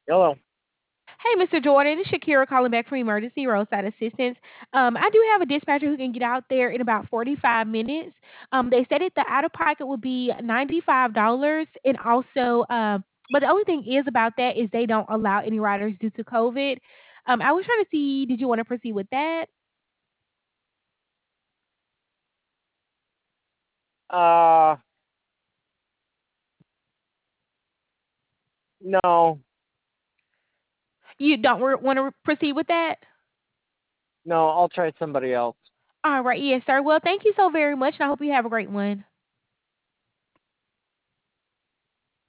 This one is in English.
Hello. Hey, Mr. Jordan, it's Shakira calling back from Emergency Roadside Assistance. I do have a dispatcher who can get out there in about 45 minutes. They said it the out of pocket would be $95, and also, but the only thing is about that is they don't allow any riders due to COVID. I was trying to see, did you want to proceed with that? Uh, no, You don't want to proceed with that? no, I'll try somebody else. All right, yes, sir. Well, thank you so very much, and I hope you have a great one.